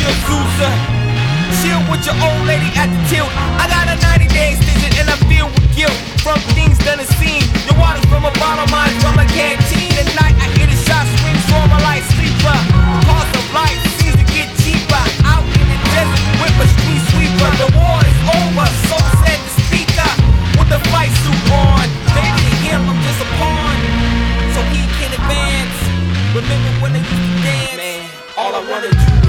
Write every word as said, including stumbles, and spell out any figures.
Azusa. Chill with your old lady at the tilt. I got a ninety day extension and I feel with guilt from things done and seen. The water from a bottle, mine from a canteen. At night I hear the shot swings for my light sleeper. The cost of life seems to get cheaper. Out in the desert with a street sweeper. The war is over, so said the speaker with the fight suit on. Baby to him I'm just a pawn, so he can advance. Remember when they used to dance? Man, all I wanna do